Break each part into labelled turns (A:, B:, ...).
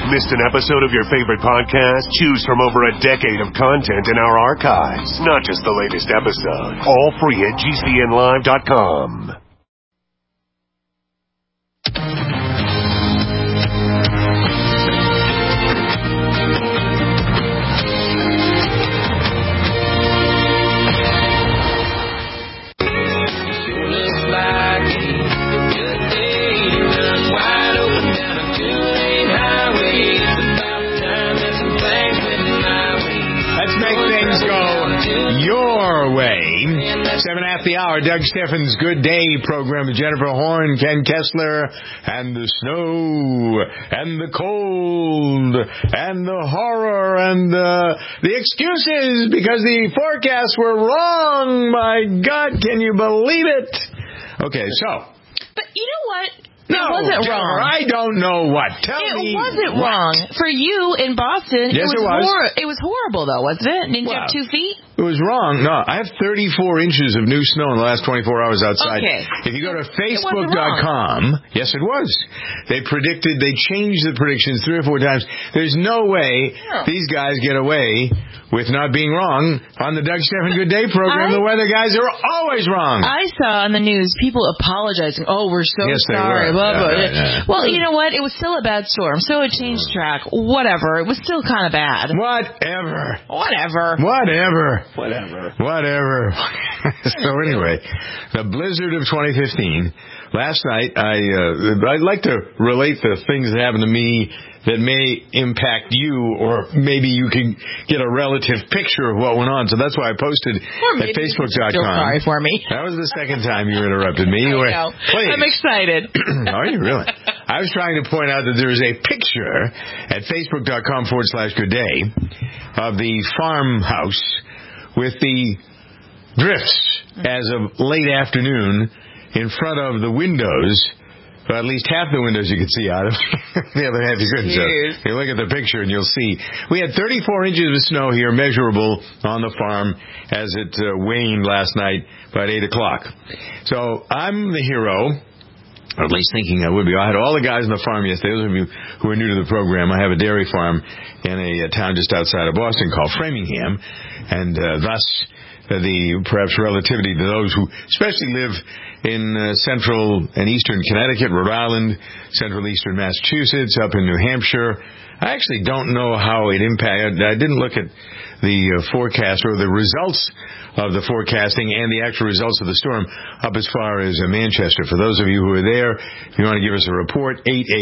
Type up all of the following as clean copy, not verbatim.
A: Missed an episode of your favorite podcast? Choose from over a decade of content in our archives, not just the latest episode. All free at GCNlive.com.
B: Your way. 7 after the hour, Doug Steffens' Good Day program with Jennifer Horn, Ken Kessler, and the snow, and the cold, and the horror, and the excuses because the forecasts were wrong. My God, can you believe it? Okay, so.
C: But you know what?
B: No,
C: it wasn't
B: Jennifer,
C: wrong.
B: I don't know what. Tell me.
C: It wasn't
B: what?
C: wrong. For you in Boston,
B: yes, it was.
C: It was horrible, though, wasn't it? Didn't you have 2 feet?
B: It was wrong. No, I have 34 inches of new snow in the last 24 hours outside.
C: Okay.
B: If you go to Facebook.com, yes, it was. They changed the predictions 3 or 4 times. There's no way these guys get away with not being wrong on the Doug Steffens Good Day program. The weather guys are always wrong.
C: I saw on the news people apologizing. Oh, we're so
B: They
C: sorry.
B: were.
C: Blah, blah.
B: Yeah.
C: Well, you know what? It was still a bad storm, so it changed track. Whatever. It was still kind of bad.
B: Whatever. So anyway, the blizzard of 2015. Last night, I'd like to relate the things that happened to me that may impact you, or maybe you can get a relative picture of what went on. So that's why I posted at Facebook.com.
C: Sorry for me.
B: That was the second time you interrupted me.
C: I know.
B: Please.
C: I'm excited.
B: Are you really? I was trying to point out that there is a picture at Facebook.com/Good Day of the farmhouse with the drifts as of late afternoon in front of the windows. Well, at least half the windows you could see out of. The other half you couldn't. So you look at the picture and you'll see. We had 34 inches of snow here, measurable on the farm as it waned last night about 8 o'clock. So I'm the hero, or at least thinking I would be. I had all the guys on the farm yesterday. Those of you who are new to the program, I have a dairy farm in a town just outside of Boston called Framingham, and thus the perhaps relativity to those who especially live in central and eastern Connecticut, Rhode Island, central eastern Massachusetts, up in New Hampshire. I actually don't know how it impacted. I didn't look at the forecast or the results of the forecasting and the actual results of the storm up as far as Manchester. For those of you who are there, if you want to give us a report,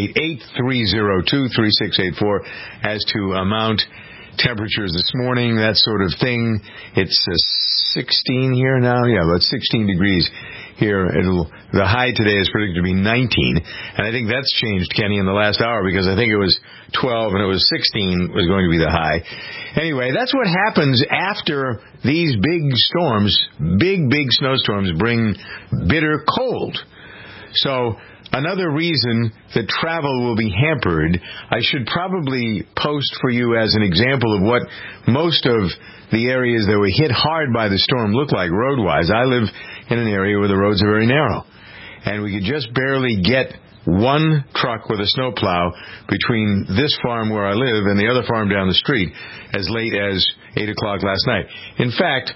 B: 888-302-3684 as to amount, temperatures this morning, that sort of thing. It's 16 here now. Yeah, about 16 degrees here. The high today is predicted to be 19. And I think that's changed, Kenny, in the last hour, because I think it was 12 and it was 16 was going to be the high. Anyway, that's what happens after these big storms, big snowstorms bring bitter cold. So another reason that travel will be hampered, I should probably post for you as an example of what most of the areas that were hit hard by the storm look like road-wise. I live in an area where the roads are very narrow, and we could just barely get one truck with a snowplow between this farm where I live and the other farm down the street as late as 8 o'clock last night. In fact,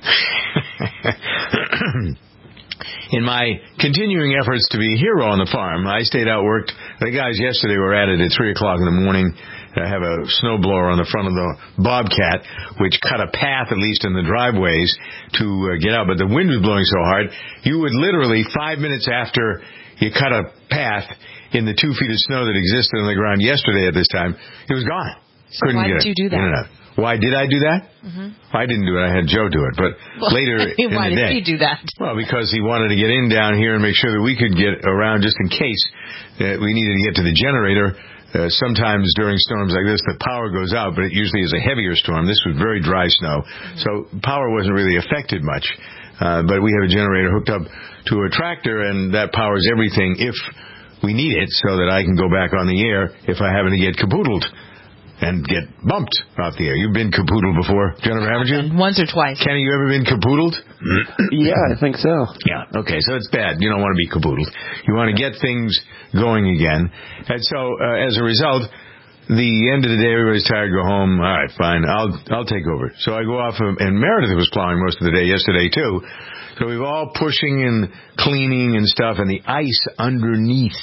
B: in my continuing efforts to be a hero on the farm, I stayed out, worked. The guys yesterday were at it at 3 o'clock in the morning. I have a snowblower on the front of the Bobcat, which cut a path, at least in the driveways, to get out. But the wind was blowing so hard, you would literally, 5 minutes after you cut a path in the 2 feet of snow that existed on the ground yesterday at this time, it was gone.
C: So why did you do that?
B: Why did I do that? I didn't do it. I had Joe do it. But later in the day.
C: Why did he do that?
B: Well, because he wanted to get in down here and make sure that we could get around just in case we needed to get to the generator. Sometimes during storms like this, the power goes out, but it usually is a heavier storm. This was very dry snow, so power wasn't really affected much. But we have a generator hooked up to a tractor, and that powers everything if we need it, so that I can go back on the air if I happen to get capoodled and get bumped off the air. You've been capoodled before, Jennifer, haven't you?
C: Once or twice.
B: Kenny, you ever been capoodled?
D: Yeah, I think so.
B: Yeah, okay, so it's bad. You don't want to be capoodled. You want to get things going again. And so, as a result, the end of the day, everybody's tired, go home. All right, fine, I'll take over. So I go off, and Meredith was plowing most of the day yesterday, too. So we were all pushing and cleaning and stuff, and the ice underneath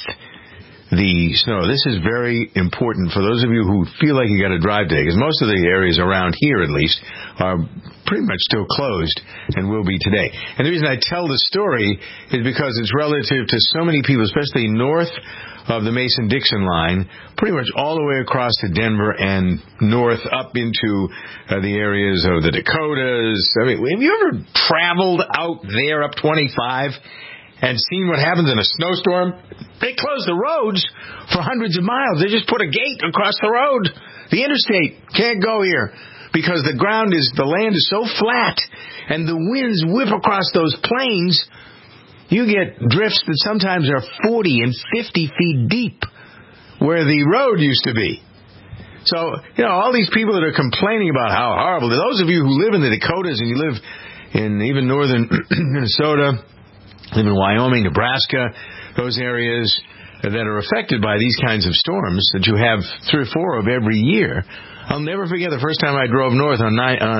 B: the snow. This is very important for those of you who feel like you got to drive today, because most of the areas around here, at least, are pretty much still closed and will be today. And the reason I tell the story is because it's relative to so many people, especially north of the Mason-Dixon line, pretty much all the way across to Denver and north up into the areas of the Dakotas. I mean, have you ever traveled out there up 25 and seen what happens in a snowstorm? They close the roads for hundreds of miles. They just put a gate across the road. The interstate can't go here because the land is so flat and the winds whip across those plains. You get drifts that sometimes are 40 and 50 feet deep where the road used to be. So, all these people that are complaining about how horrible, those of you who live in the Dakotas and you live in even northern Minnesota, live in Wyoming, Nebraska, those areas that are affected by these kinds of storms that you have 3 or 4 of every year. I'll never forget the first time I drove north on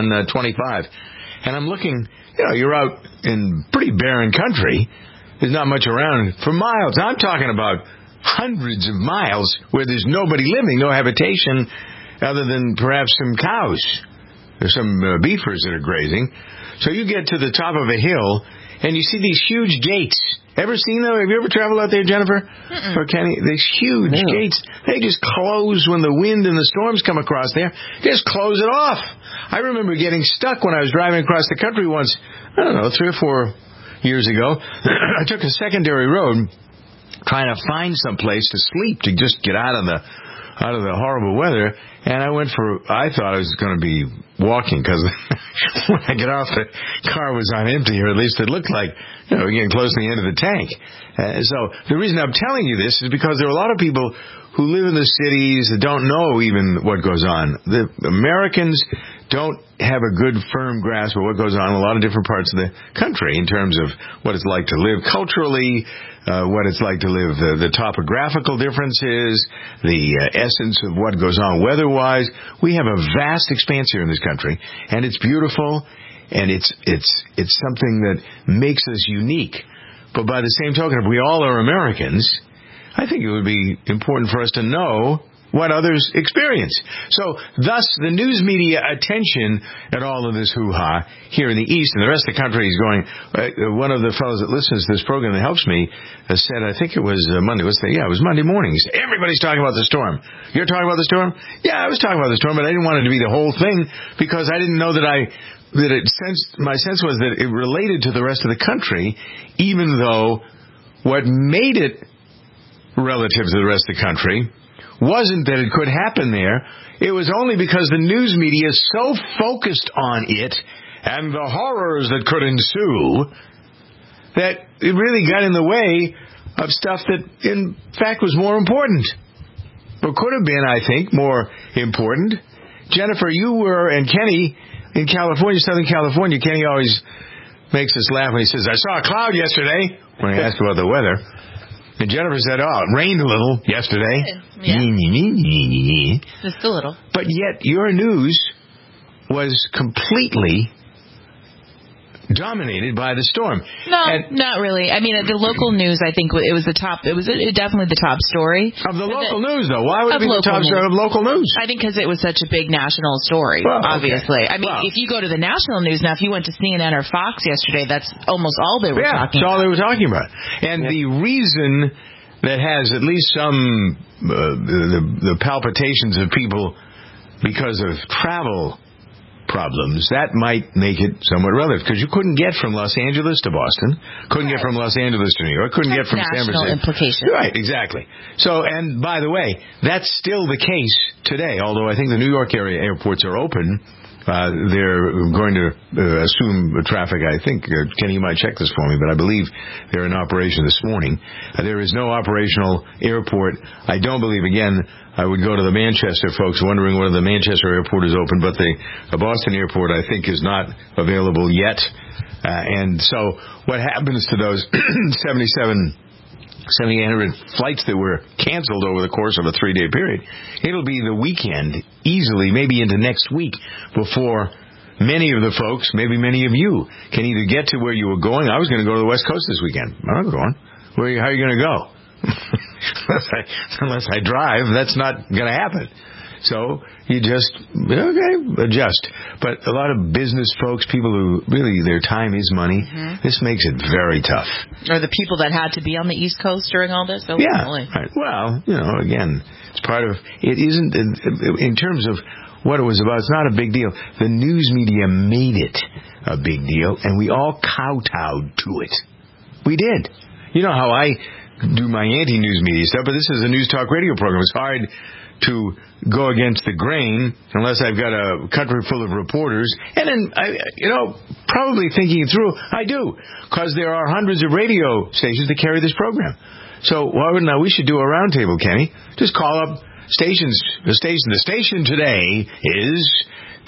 B: 25. And I'm looking, you're out in pretty barren country. There's not much around for miles. I'm talking about hundreds of miles where there's nobody living, no habitation, other than perhaps some cows. There's some beefers that are grazing. So you get to the top of a hill, and you see these huge gates. Ever seen them? Have you ever traveled out there, Jennifer? Or Kenny? These huge gates. They just close when the wind and the storms come across there. Just close it off. I remember getting stuck when I was driving across the country once, 3 or 4 years ago. I took a secondary road trying to find some place to sleep, to just get out of the horrible weather. And I thought I was going to be walking, because when I get off, the car was on empty, or at least it looked like, we're getting close to the end of the tank. So the reason I'm telling you this is because there are a lot of people who live in the cities that don't know even what goes on. The Americans don't have a good, firm grasp of what goes on in a lot of different parts of the country in terms of what it's like to live culturally, what it's like to live, the topographical differences, the essence of what goes on weather-wise. We have a vast expanse here in this country, and it's beautiful, and it's something that makes us unique. But by the same token, if we all are Americans, I think it would be important for us to know what others experience. So, thus, the news media attention at all of this hoo-ha here in the East, and the rest of the country is going. One of the fellows that listens to this program that helps me said, I think it was Monday. It was Monday morning. He said, everybody's talking about the storm. You're talking about the storm? Yeah, I was talking about the storm, but I didn't want it to be the whole thing because I didn't know my sense was that it related to the rest of the country, even though what made it relative to the rest of the country wasn't that it could happen there. It was only because the news media is so focused on it and the horrors that could ensue that it really got in the way of stuff that, in fact, was more important. Or could have been, I think, more important. Jennifer, you were, and Kenny, in California, Southern California. Kenny always makes us laugh when he says, I saw a cloud yesterday, when I asked about the weather. And Jennifer said, it rained a little yesterday.
C: Yeah. Just a little.
B: But yet your news was completely dominated by the storm.
C: No, not really. I mean, the local news, I think it was the top. It was definitely the top story
B: of the local news, though. Why would it be the top story of local news?
C: I think because it was such a big national story. Well, obviously, okay. I mean, if you go to the national news now, if you went to CNN or Fox yesterday, that's almost all they were talking about.
B: That's all they were talking about. And the reason that has at least some the palpitations of people because of travel problems, that might make it somewhat relevant, because you couldn't get from Los Angeles to Boston, couldn't get from Los Angeles to New York, couldn't get from San Francisco.
C: National implications.
B: Right, exactly. So, and by the way, that's still the case today, although I think the New York area airports are open. They're going to assume traffic, I think. Kenny, you might check this for me, but I believe they're in operation this morning. There is no operational airport. I don't believe, again, I would go to the Manchester folks wondering whether the Manchester airport is open, but the Boston airport, I think, is not available yet. And so what happens to those 77 7,800 flights that were canceled over the course of a 3-day period. It'll be the weekend, easily, maybe into next week, before many of the folks, maybe many of you, can either get to where you were going. I was going to go to the West Coast this weekend. I'm not going. How are you going to go? unless I drive, that's not going to happen. So you just, adjust. But a lot of business folks, people who really, their time is money, this makes it very tough.
C: Or the people that had to be on the East Coast during all this? Oh,
B: yeah.
C: Really?
B: Right. Well, again, it's part of, it isn't, in terms of what it was about, it's not a big deal. The news media made it a big deal, and we all kowtowed to it. We did. You know how I do my anti-news media stuff, but this is a news talk radio program. It's hard to go against the grain unless I've got a country full of reporters. And then, probably thinking it through, I do, because there are hundreds of radio stations that carry this program. So why wouldn't we should do a roundtable, Kenny? Just call up stations. The station today is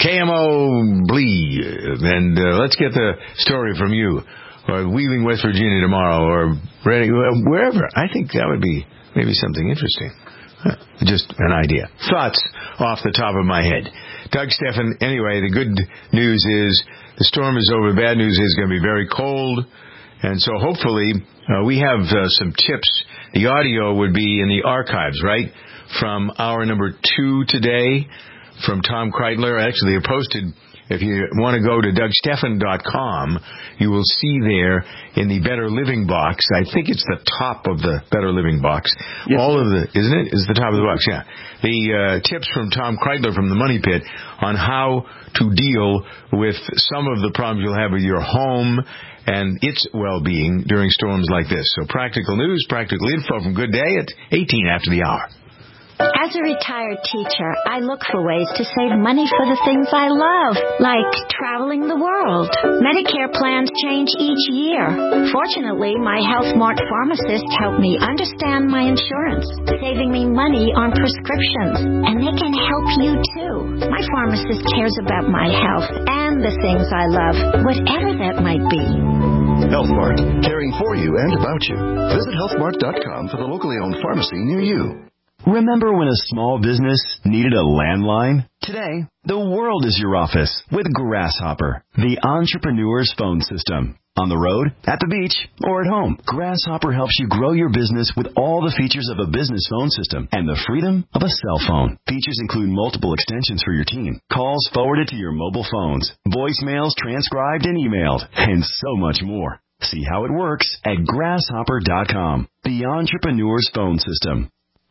B: KMO Blee, and let's get the story from you. Or Wheeling, West Virginia tomorrow, or wherever. I think that would be maybe something interesting. Just an idea. Thoughts off the top of my head. Doug Stephan, anyway, the good news is the storm is over. The bad news is it's going to be very cold. And so hopefully we have some tips. The audio would be in the archives, right? From hour number 2 today from Tom Kreitler. Actually, they're posted. If you want to go to DougStephan.com, you will see there in the Better Living box, I think it's the top of the Better Living box, isn't it? It's the top of the box, yeah. The tips from Tom Kreitler from the Money Pit on how to deal with some of the problems you'll have with your home and its well-being during storms like this. So practical news, practical info from Good Day at 18 after the hour.
E: As a retired teacher, I look for ways to save money for the things I love, like traveling the world. Medicare plans change each year. Fortunately, my HealthMart pharmacists help me understand my insurance, saving me money on prescriptions. And they can help you, too. My pharmacist cares about my health and the things I love, whatever that might be.
F: HealthMart, caring for you and about you. Visit healthmart.com for the locally owned pharmacy near you.
G: Remember when a small business needed a landline? Today, the world is your office with Grasshopper, the entrepreneur's phone system. On the road, at the beach, or at home, Grasshopper helps you grow your business with all the features of a business phone system and the freedom of a cell phone. Features include multiple extensions for your team, calls forwarded to your mobile phones, voicemails transcribed and emailed, and so much more. See how it works at Grasshopper.com, the entrepreneur's phone system.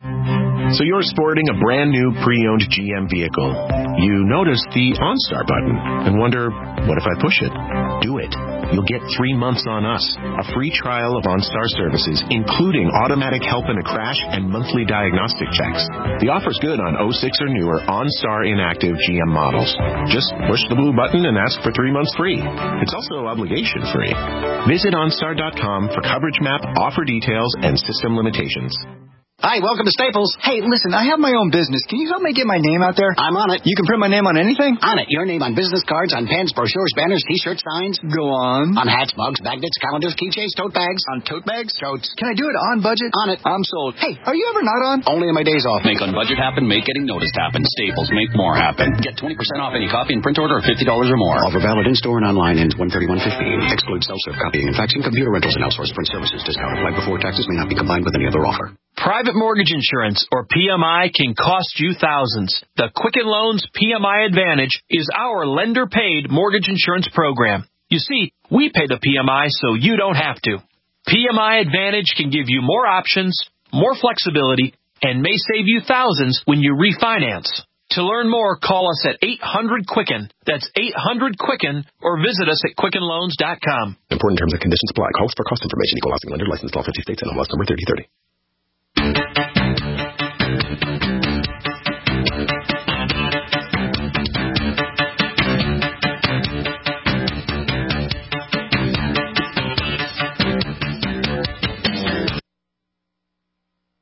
A: So you're sporting a brand new pre-owned GM vehicle. You notice the OnStar button and wonder, what if I push it? Do it. You'll get 3 months on us. A free trial of OnStar services, including automatic help in a crash and monthly diagnostic checks. The offer's good on 06 or newer OnStar inactive GM models. Just push the blue button and ask for 3 months free. It's also obligation free. Visit OnStar.com for coverage map, offer details, and system limitations.
H: Hi, welcome to Staples. Hey, listen, I have my own business. Can you help me get my name out there?
I: I'm on it.
H: You can print my name on anything?
I: On it. Your name on business cards, on pens, brochures, banners, T-shirts, signs.
H: Go on.
I: On hats, mugs, magnets, calendars, keychains, tote bags.
H: On tote bags?
I: Totes.
H: Can I do it on budget?
I: On it.
H: I'm sold. Hey, are you ever not on?
I: Only on my days off.
J: Make on budget happen, make getting noticed happen. Staples, make more happen. Get 20% off any copy and print order of $50 or more.
I: Offer valid in-store and online, ends 1/31/15. Excludes self-serve copying and faxing, computer rentals, and outsourced print services. Discount applied before taxes, may not be combined with any other offer.
K: Private mortgage insurance, or PMI, can cost you thousands. The Quicken Loans PMI Advantage is our lender-paid mortgage insurance program. You see, we pay the PMI so you don't have to. PMI Advantage can give you more options, more flexibility, and may save you thousands when you refinance. To learn more, call us at 800-QUICKEN. That's 800-QUICKEN, or visit us at QuickenLoans.com.
F: Important terms and conditions apply. Calls for cost information. Equal housing lender. Licensed in all 50 states and MLS number 3030.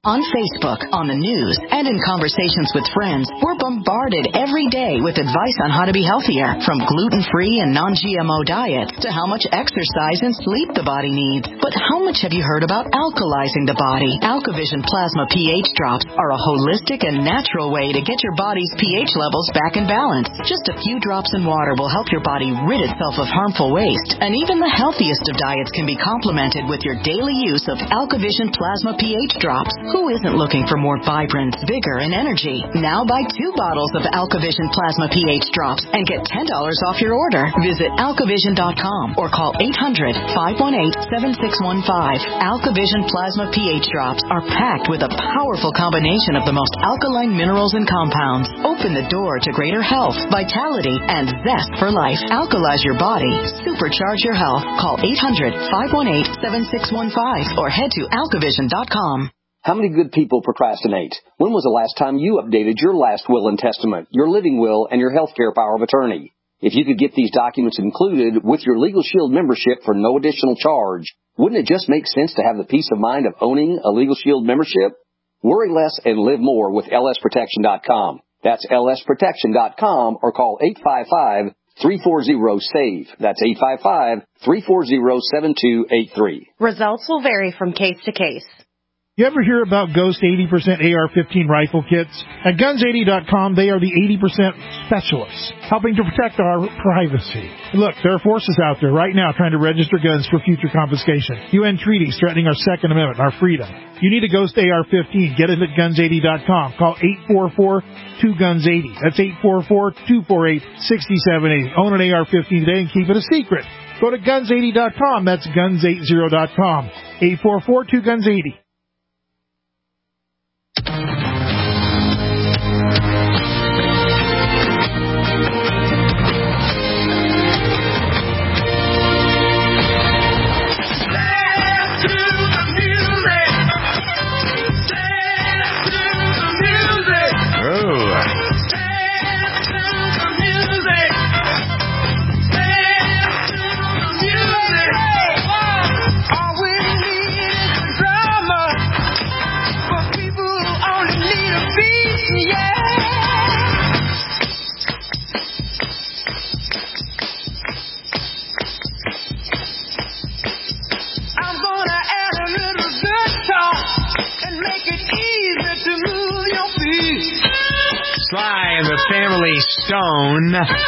L: On Facebook, on the news, and in conversations with friends, we're bombarded every day with advice on how to be healthier, from gluten-free and non-GMO diets to how much exercise and sleep the body needs. But how much have you heard about alkalizing the body? AlkaVision Plasma pH drops are a holistic and natural way to get your body's pH levels back in balance. Just a few drops in water will help your body rid itself of harmful waste, and even the healthiest of diets can be complemented with your daily use of AlkaVision Plasma pH drops. Who isn't looking for more vibrance, vigor, and energy? Now buy 2 bottles of AlkaVision Plasma pH drops and get $10 off your order. Visit AlkaVision.com or call 800-518-7615. AlkaVision Plasma pH drops are packed with a powerful combination of the most alkaline minerals and compounds. Open the door to greater health, vitality, and zest for life. Alkalize your body. Supercharge your health. Call 800-518-7615 or head to AlkaVision.com.
M: How many good people procrastinate? When was the last time you updated your last will and testament, your living will, and your healthcare power of attorney? If you could get these documents included with your Legal Shield membership for no additional charge, wouldn't it just make sense to have the peace of mind of owning a Legal Shield membership? Worry less and live more with lsprotection.com. That's lsprotection.com or call 855-340-SAVE. That's 855-340-7283.
N: Results will vary from case to case.
O: You ever hear about Ghost 80% AR-15 rifle kits? At Guns80.com, they are the 80% specialists, helping to protect our privacy. Look, there are forces out there right now trying to register guns for future confiscation. UN treaties threatening our Second Amendment, our freedom. You need a Ghost AR-15. Get it at Guns80.com. Call 844-2GUNS80. That's 844-248-6780. Own an AR-15 today and keep it a secret. Go to Guns80.com. That's Guns80.com. 844-2GUNS80.
B: Sly and the Family Stone.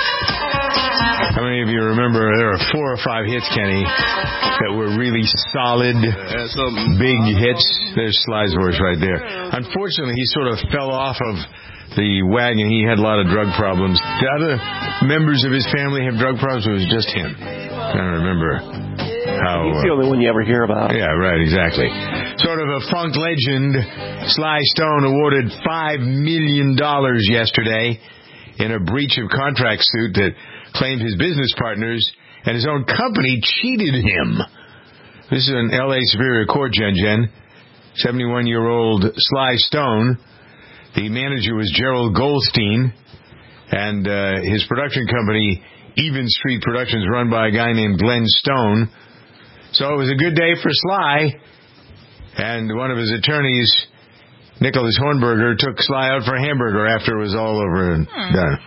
B: How many of you remember there were 4 or 5 hits, Kenny, that were really solid, big hits? There's Sly's voice right there. Unfortunately, he sort of fell off of the wagon. He had a lot of drug problems. Did other members of his family have drug problems, or was it just him? I don't remember how.
D: He's the only one you ever hear about.
B: Yeah, right, exactly. Sort of a funk legend, Sly Stone awarded $5 million yesterday in a breach of contract suit that claimed his business partners and his own company cheated him. This is an L.A. Superior Court, Jen. 71-year-old Sly Stone. The manager was Gerald Goldstein, and his production company, Even Street Productions, run by a guy named Glenn Stone. So it was a good day for Sly. And one of his attorneys, Nicholas Hornberger, took Sly out for a hamburger after it was all over and done.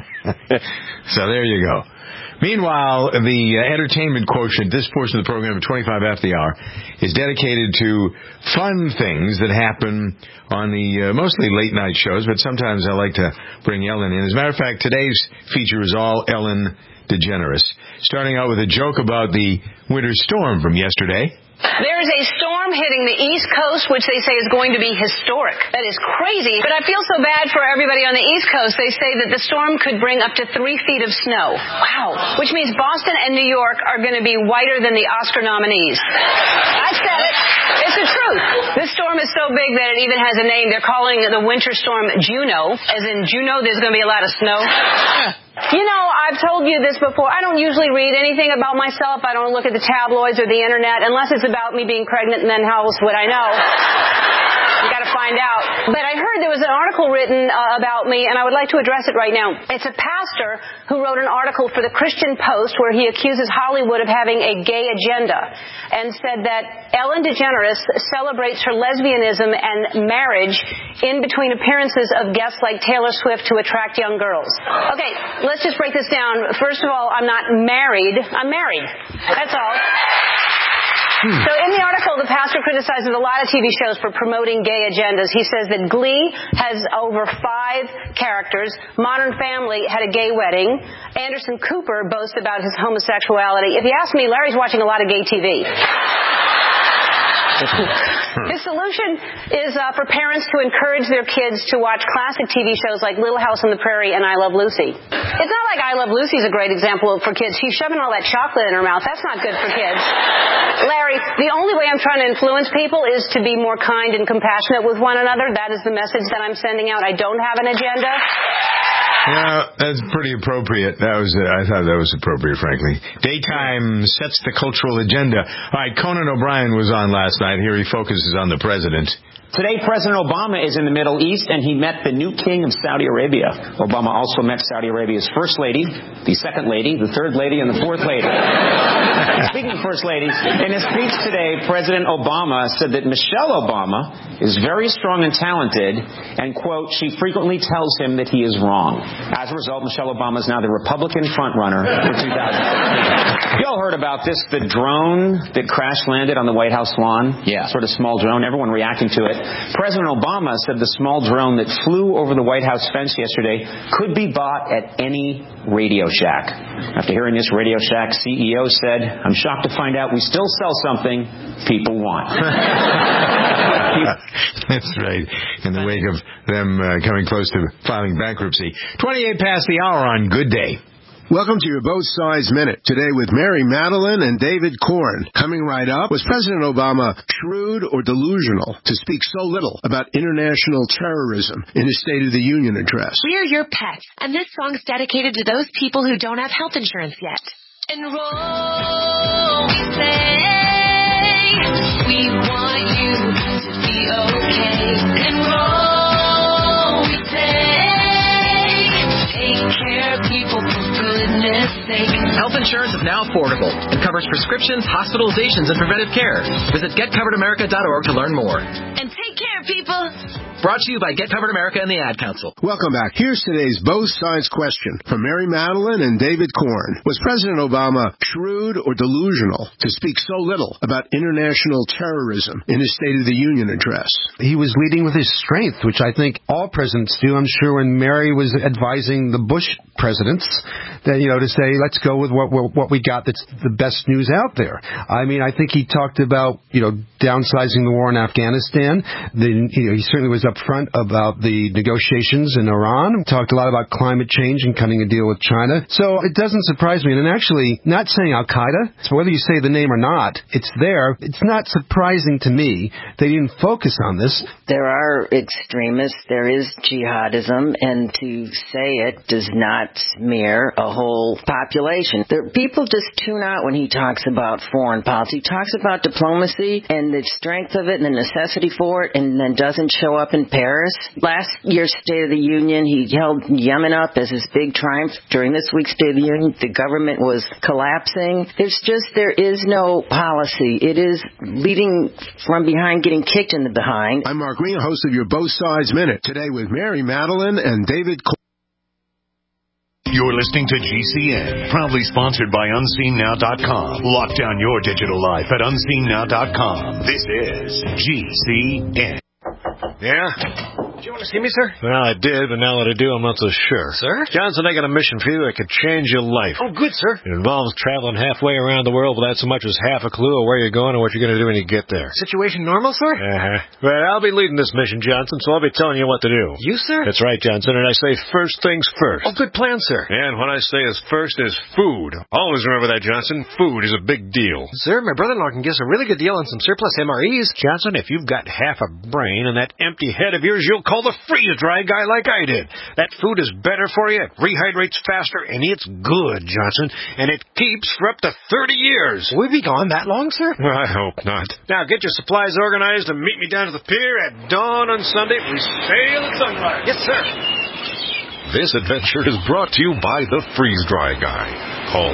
B: So there you go. Meanwhile, the entertainment quotient, this portion of the program, 25 after the hour, is dedicated to fun things that happen on the mostly late-night shows, but sometimes I like to bring Ellen in. As a matter of fact, today's feature is all Ellen DeGeneres, starting out with a joke about the winter storm from yesterday.
P: There is a storm hitting the East Coast, which they say is going to be historic. That is crazy. But I feel so bad for everybody on the East Coast. They say that the storm could bring up to 3 feet of snow. Wow. Which means Boston and New York are going to be whiter than the Oscar nominees. I said it. It's the truth. This storm is so big that it even has a name. They're calling the winter storm Juno. As in Juno, there's going to be a lot of snow. You know, I've told you this before. I don't usually read anything about myself. I don't look at the tabloids or the internet unless it's about me being pregnant, and then how else would I know? You got to find out. But I heard there was an article written about me, and I would like to address it right now. It's a pastor who wrote an article for the Christian Post where he accuses Hollywood of having a gay agenda and said that Ellen DeGeneres celebrates her lesbianism and marriage in between appearances of guests like Taylor Swift to attract young girls. Okay, let's just break this down. First of all, I'm not married. I'm married. That's all. So in the article, the pastor criticizes a lot of TV shows for promoting gay agendas. He says that Glee has over 5 characters. Modern Family had a gay wedding. Anderson Cooper boasts about his homosexuality. If you ask me, Larry's watching a lot of gay TV. His solution is for parents to encourage their kids to watch classic TV shows like Little House on the Prairie and I Love Lucy. It's not like I Love Lucy is a great example for kids. She's shoving all that chocolate in her mouth. That's not good for kids. Larry, the only way I'm trying to influence people is to be more kind and compassionate with one another. That is the message that I'm sending out. I don't have an agenda.
B: Yeah, that's pretty appropriate. I thought that was appropriate, frankly. Daytime sets the cultural agenda. All right, Conan O'Brien was on last night. Here he focuses on the president.
Q: Today, President Obama is in the Middle East, and he met the new king of Saudi Arabia. Obama also met Saudi Arabia's first lady, the second lady, the third lady, and the fourth lady. Speaking of first ladies, in his speech today, President Obama said that Michelle Obama is very strong and talented, and, quote, she frequently tells him that he is wrong. As a result, Michelle Obama is now the Republican frontrunner for 2016. You all heard about this, the drone that crash-landed on the White House lawn? Yeah. Sort of small drone, everyone reacting to it. President Obama said the small drone that flew over the White House fence yesterday could be bought at any Radio Shack. After hearing this, Radio Shack CEO said, I'm shocked to find out we still sell something people want.
B: That's right. In the wake of them coming close to filing bankruptcy. 28 past the hour on Good Day.
R: Welcome to your Both Sides Minute. Today with Mary Madeline and David Corn. Coming right up, was President Obama shrewd or delusional to speak so little about international terrorism in his State of the Union address?
S: We're your pets, and this song's dedicated to those people who don't have health insurance yet. Enroll, we say, we want you to be okay. Enroll, we say, take care of people for goodness sake.
T: Health insurance is now affordable and covers prescriptions, hospitalizations, and preventive care. Visit GetCoveredAmerica.org to learn more.
S: And take care, people.
T: Brought to you by Get Covered America and the Ad Council.
R: Welcome back. Here's today's Both Sides question from Mary Madeline and David Corn. Was President Obama shrewd or delusional to speak so little about international terrorism in his State of the Union address?
U: He was leading with his strength, which I think all presidents do. I'm sure when Mary was advising the Bush presidents, that, to say, let's go with what we got that's the best news out there. I mean, I think he talked about, downsizing the war in Afghanistan. He certainly was up front about the negotiations in Iran. Talked a lot about climate change and cutting a deal with China. So it doesn't surprise me. And actually, not saying Al-Qaeda, so whether you say the name or not, it's there. It's not surprising to me they didn't focus on this.
V: There are extremists. There is jihadism. And to say it does not smear a whole population. People just tune out when he talks about foreign policy. He talks about diplomacy and the strength of it and the necessity for it, and then doesn't show up in Paris. Last year's State of the Union, he held Yemen up as his big triumph. During this week's State of the Union, the government was collapsing. There is no policy. It is leading from behind, getting kicked in the behind.
R: I'm Mark Green, host of your Both Sides Minute. Today with Mary Madeline and David Corn.
W: You're listening to GCN, proudly sponsored by UnseenNow.com. Lock down your digital life at UnseenNow.com. This is GCN.
X: Yeah?
Y: Did you want to see me, sir?
X: Well, I did, but now that I do, I'm not so sure.
Y: Sir?
X: Johnson, I got a mission for you that could change your life.
Y: Oh, good, sir.
X: It involves traveling halfway around the world without so much as half a clue of where you're going or what you're going to do when you get there.
Y: Situation normal, sir?
X: Uh-huh. Well, I'll be leading this mission, Johnson, so I'll be telling you what to do.
Y: You, sir?
X: That's right, Johnson, and I say first things first.
Y: Oh, good plan, sir.
X: And what I say is first is food. Always remember that, Johnson. Food is a big deal.
Y: Sir, my brother-in-law can give us a really good deal on some surplus MREs.
X: Johnson, if you've got half a brain and that empty head of yours, you'll call the freeze-dry guy like I did. That food is better for you, it rehydrates faster, and it's good, Johnson, and it keeps for up to 30 years.
Y: Will we be gone that long, sir?
X: I hope not. Now get your supplies organized and meet me down to the pier at dawn on Sunday. We sail at sunrise.
Y: Yes, sir.
A: This adventure is brought to you by the Freeze-Dry Guy. Call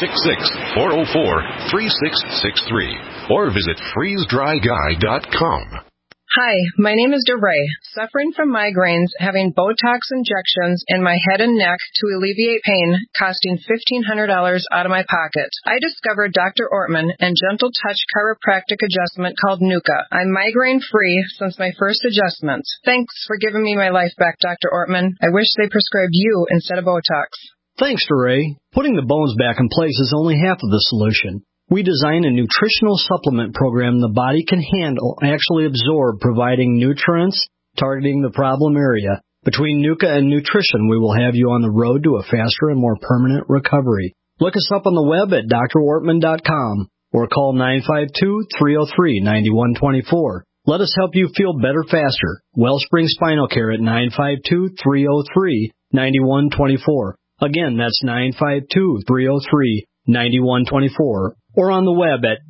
A: 866-404-3663 or visit freezedryguy.com.
C: Hi, my name is DeRay. Suffering from migraines, having Botox injections in my head and neck to alleviate pain, costing $1,500 out of my pocket. I discovered Dr. Ortman and Gentle Touch chiropractic adjustment called Nuka. I'm migraine-free since my first adjustments. Thanks for giving me my life back, Dr. Ortman. I wish they prescribed you instead of Botox.
E: Thanks, DeRay. Putting the bones back in place is only half of the solution. We design a nutritional supplement program the body can handle and actually absorb, providing nutrients, targeting the problem area. Between Nuka and nutrition, we will have you on the road to a faster and more permanent recovery. Look us up on the web at drortman.com or call 952-303-9124. Let us help you feel better faster. Wellspring Spinal Care at 952-303-9124. Again, that's 952-303-9124. Or on the web at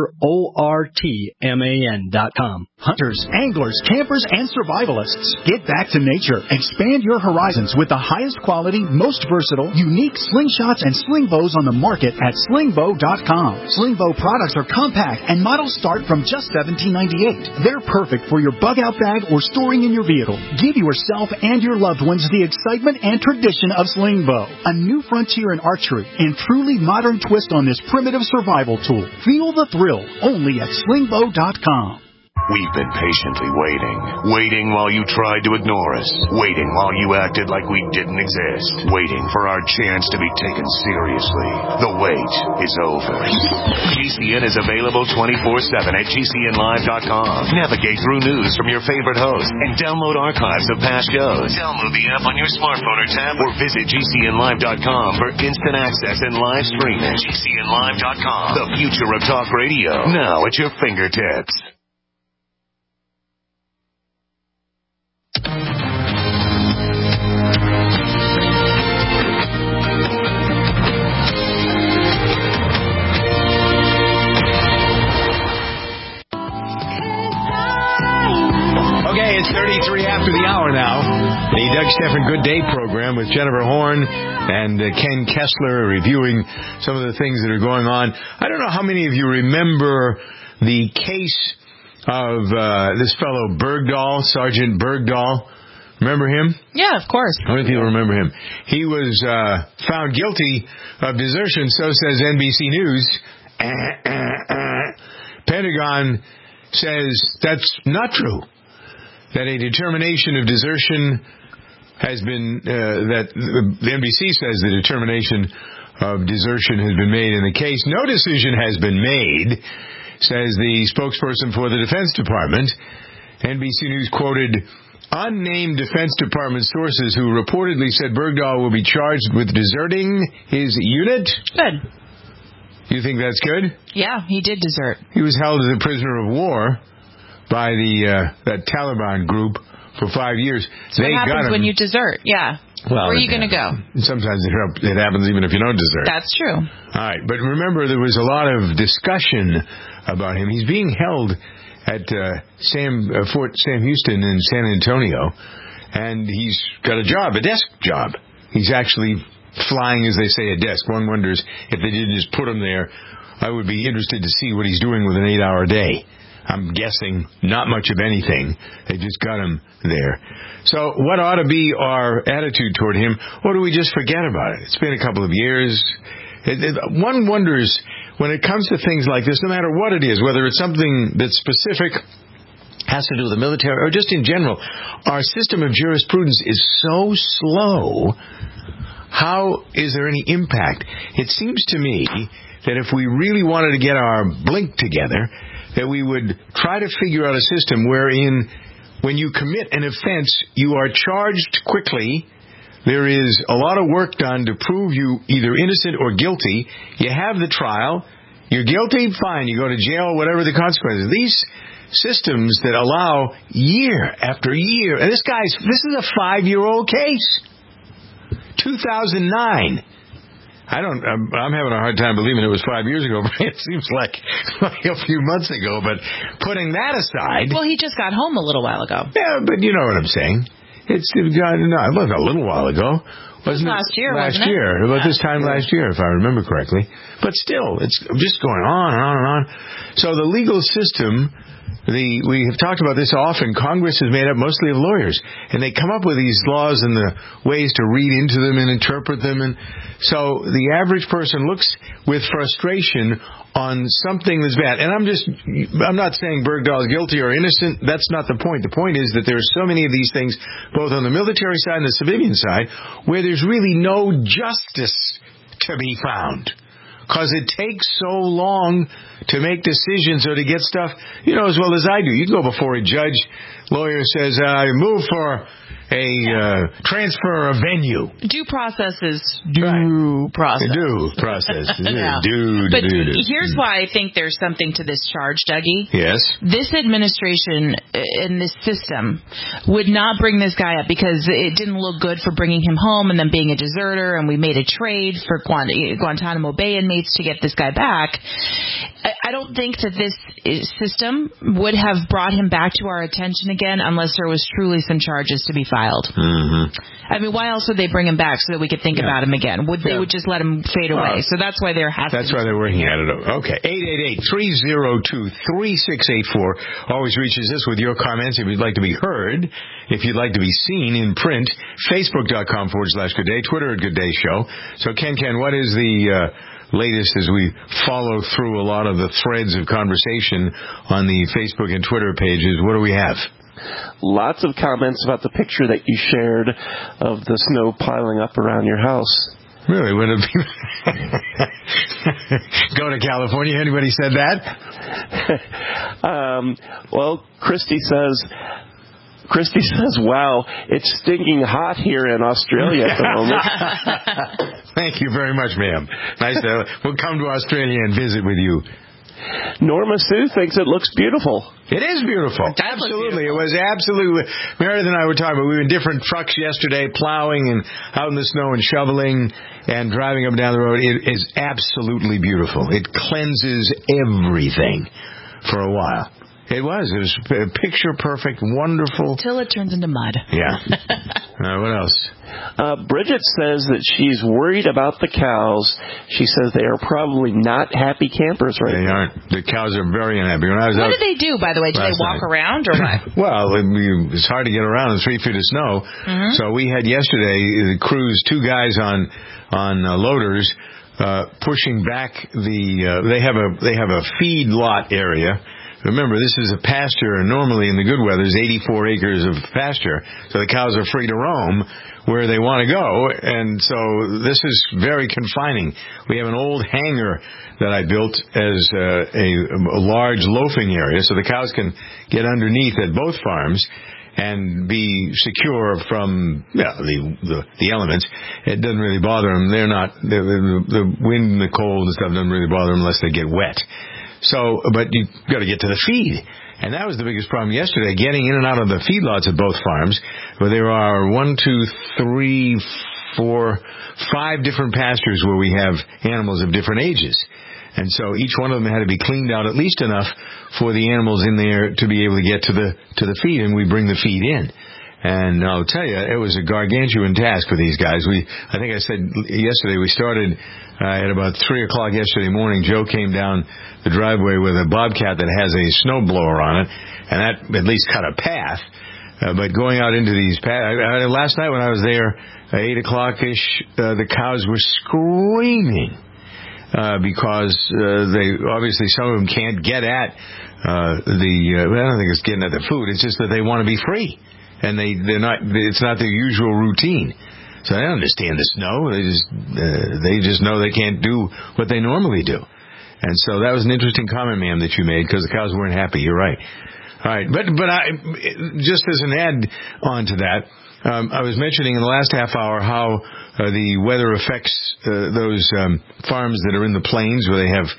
E: drortman.com.
G: Hunters, anglers, campers, and survivalists, get back to nature. Expand your horizons with the highest quality, most versatile, unique slingshots and sling bows on the market at slingbow.com. Sling bow products are compact and models start from just $17.98. They're perfect for your bug-out bag or storing in your vehicle. Give yourself and your loved ones the excitement and tradition of sling bow. A new frontier in archery and truly modern twist on this primitive survival tool. Feel the thrill only at slingbow.com.
W: We've been patiently waiting while you tried to ignore us, waiting while you acted like we didn't exist, waiting for our chance to be taken seriously. The wait is over. GCN is available 24/7 at GCNlive.com. Navigate through news from your favorite hosts and download archives of past shows. Download the app on your smartphone or tablet or visit GCNlive.com for instant access and live streaming. GCNlive.com, the future of talk radio, now at your fingertips.
B: Okay, it's 33 after the hour now. The Doug Stephan Good Day program with Jennifer Horn and Ken Kessler reviewing some of the things that are going on. I don't know how many of you remember the case of this fellow Bergdahl, Sergeant Bergdahl. Remember him?
H: Yeah, of course.
B: How many people remember him? He was found guilty of desertion, so says NBC News. Pentagon says that's not true. That a determination of desertion has been, that the NBC says the determination of desertion has been made in the case. No decision has been made, says the spokesperson for the Defense Department. NBC News quoted unnamed Defense Department sources who reportedly said Bergdahl will be charged with deserting his unit.
H: Good.
B: You think that's good?
H: Yeah, he did desert.
B: He was held as a prisoner of war by that Taliban group for 5 years.
H: So what happens when you desert? Yeah.
B: Well,
H: where are you going to go?
B: Sometimes it happens even if you don't desert.
H: That's true.
B: All right, but remember there was a lot of discussion about him. He's being held at Fort Sam Houston in San Antonio, and he's got a job, a desk job. He's actually flying, as they say, a desk. One wonders if they didn't just put him there. I would be interested to see what he's doing with an 8-hour day. I'm guessing not much of anything. They just got him there. So what ought to be our attitude toward him, or do we just forget about it? It's been a couple of years. One wonders, when it comes to things like this, no matter what it is, whether it's something that's specific, has to do with the military, or just in general, our system of jurisprudence is so slow. How is there any impact? It seems to me that if we really wanted to get our blink together, that we would try to figure out a system wherein when you commit an offense, you are charged quickly. There is a lot of work done to prove you either innocent or guilty. You have the trial. You're guilty, fine. You go to jail, whatever the consequences. systems that allow year after year. And this is a 5-year-old case. 2009. I'm having a hard time believing it was 5 years ago, but it seems like a few months ago. But putting that aside.
H: Well, he just got home a little while ago.
B: Yeah, but you know what I'm saying. It wasn't a little while ago. Wasn't it?
H: Last year,
B: last
H: wasn't it?
B: year. About this time last year, if I remember correctly. But still, it's just going on and on and on. So the legal system, we have talked about this often. Congress is made up mostly of lawyers, and they come up with these laws and the ways to read into them and interpret them. And so the average person looks with frustration on something that's bad. And I'm not saying Bergdahl is guilty or innocent. That's not the point. The point is that there's so many of these things, both on the military side and the civilian side, where there's really no justice to be found. Because it takes so long to make decisions or to get stuff, as well as I do. You go before a judge, lawyer says, I move for a transfer of venue.
H: Due process is due process.
B: Due process.
H: Yeah. But here's why I think there's something to this charge, Dougie.
B: Yes.
H: This administration and this system would not bring this guy up because it didn't look good for bringing him home and then being a deserter, and we made a trade for Guantanamo Bay inmates to get this guy back. I don't think that this system would have brought him back to our attention again unless there was truly some charges to be filed.
B: Mm-hmm.
H: I mean, why else would they bring him back so that we could think about him again? They would just let him fade away. So that's why they're
B: That's why they're working at it. Okay. 888-302-3684 always reaches us with your comments if you'd like to be heard, if you'd like to be seen in print. Facebook.com/Good Day, Twitter at Good Day Show. So Ken, what is the latest as we follow through a lot of the threads of conversation on the Facebook and Twitter pages? What do we have?
D: Lots of comments about the picture that you shared of the snow piling up around your house.
B: Really? Would it be go to California? Anybody said that?
D: Well, Christy says, wow, it's stinking hot here in Australia at the moment.
B: Thank you very much, ma'am. Nice to, we'll come to Australia and visit with you.
D: Norma Sue thinks it looks beautiful.
B: It is beautiful. Absolutely. It was absolutely. Meredith and I were talking about, we were in different trucks yesterday, plowing and out in the snow and shoveling and driving up and down the road. It is absolutely beautiful. It cleanses everything for a while. It was picture perfect, wonderful.
H: Till it turns into mud.
B: Yeah. What else?
D: Bridget says that she's worried about the cows. She says they are probably not happy campers right now.
B: They aren't. The cows are very unhappy.
H: What do they do, by the way? Do they walk around or what?
B: Well, it's hard to get around in 3 feet of snow. Mm-hmm. So we had yesterday the crews, 2 guys on loaders pushing back they have a feed lot area. Remember, this is a pasture, and normally in the good weather, there's 84 acres of pasture, so the cows are free to roam where they want to go, and so this is very confining. We have an old hangar that I built as a large loafing area, so the cows can get underneath at both farms and be secure from the elements. It doesn't really bother them. They're not the wind and the cold and stuff doesn't really bother them unless they get wet. So, but you've got to get to the feed. And that was the biggest problem yesterday, getting in and out of the feedlots at both farms, where there are 5 different pastures where we have animals of different ages. And so each one of them had to be cleaned out at least enough for the animals in there to be able to get to the feed, and we bring the feed in. And I'll tell you, it was a gargantuan task for these guys. I think I said yesterday, we started at about 3 o'clock yesterday morning. Joe came down the driveway with a Bobcat that has a snowblower on it, and that at least cut a path. But going out into these paths, last night when I was there, 8 o'clock-ish, the cows were screaming because they obviously some of them can't get at I don't think it's getting at the food. It's just that they want to be free. And they're not. It's not their usual routine, so they don't understand the snow. They just know they can't do what they normally do, and so that was an interesting comment, ma'am, that you made because the cows weren't happy. You're right. All right, but just as an add on to that, I was mentioning in the last half hour how the weather affects those farms that are in the plains where they have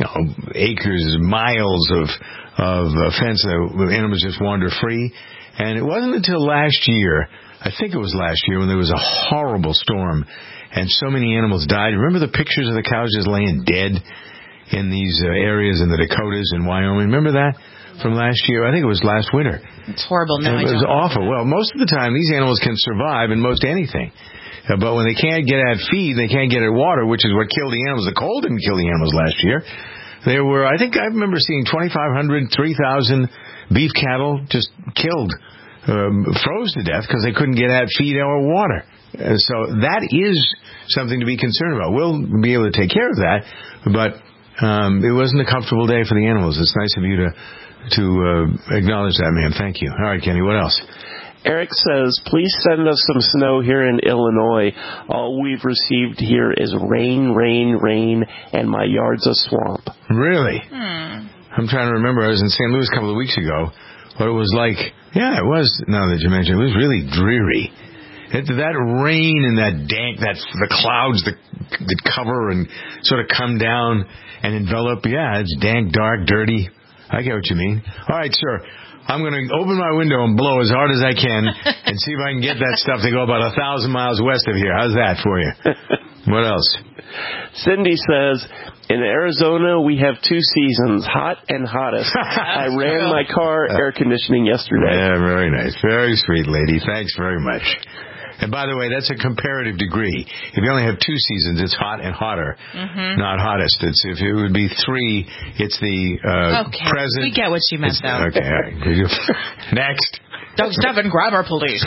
B: acres, miles of fence that animals just wander free. And it wasn't until last year, I think it was last year, when there was a horrible storm and so many animals died. Remember the pictures of the cows just laying dead in these areas in the Dakotas and Wyoming? Remember that from last year? I think it was last winter.
H: It's horrible. No,
B: it was awful. Well, most of the time, these animals can survive in most anything. But when they can't get at feed, they can't get at water, which is what killed the animals. The cold didn't kill the animals last year. There were, I remember seeing 2,500, 3,000 beef cattle just killed, froze to death because they couldn't get at feed or water. So that is something to be concerned about. We'll be able to take care of that, but it wasn't a comfortable day for the animals. It's nice of you to acknowledge that, man. Thank you. All right, Kenny, what else?
D: Eric says, please send us some snow here in Illinois. All we've received here is rain, rain, rain, and my yard's a swamp.
B: Really? I'm trying to remember. I was in St. Louis a couple of weeks ago. What it was like. Yeah, it was, now that you mention it, was really dreary. That rain and that dank, the clouds that cover and sort of come down and envelop, it's dank, dark, dirty. I get what you mean. All right, sir. I'm going to open my window and blow as hard as I can and see if I can get that stuff to go about 1,000 miles west of here. How's that for you? What else?
D: Cindy says, in Arizona, we have 2 seasons, hot and hottest. I ran my car air conditioning yesterday.
B: Yeah, very nice. Very sweet, lady. Thanks very much. And by the way, that's a comparative degree. If you only have 2 seasons, it's hot and hotter, not hottest. If it would be 3, it's the present.
H: We get what you meant, though.
B: Okay, all right. Next.
H: Don't step and grab our police.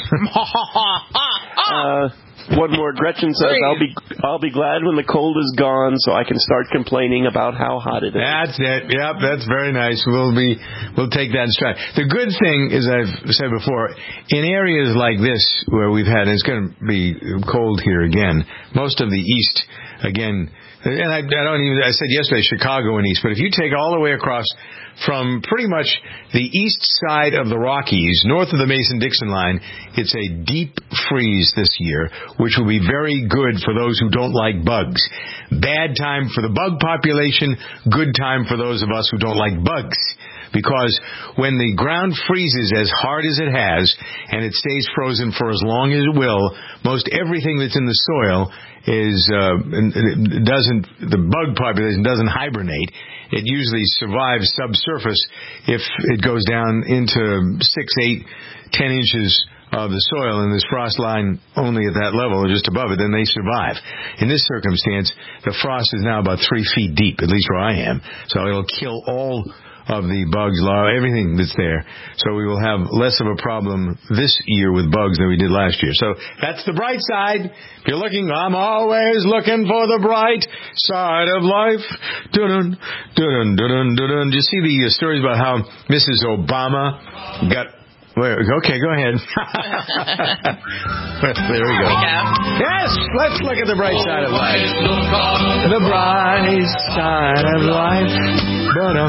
D: One more. Gretchen says, I'll be glad when the cold is gone so I can start complaining about how hot it is.
B: That's it. Yep, that's very nice. We'll take that in stride. The good thing, as I've said before, in areas like this where we've had, it's going to be cold here again, most of the east, again, and I said yesterday Chicago and east, but if you take all the way across from pretty much the east side of the Rockies, north of the Mason-Dixon line, it's a deep freeze this year, which will be very good for those who don't like bugs. Bad time for the bug population, good time for those of us who don't like bugs. Because when the ground freezes as hard as it has, and it stays frozen for as long as it will, most everything that's in the soil the bug population doesn't hibernate. It usually survives subsurface if it goes down into 6, 8, 10 inches of the soil, and this frost line only at that level or just above it, then they survive. In this circumstance, the frost is now about 3 feet deep, at least where I am. So it'll kill all of the bugs, everything that's there. So we will have less of a problem this year with bugs than we did last year. So that's the bright side. If you're looking, I'm always looking for the bright side of life. Dun-dun, dun-dun, dun-dun, dun-dun. Do you see the stories about how Mrs. Obama got... Okay, go ahead. There we go. Yes, let's look at the bright side of life. The bright side of life. Ba-dum.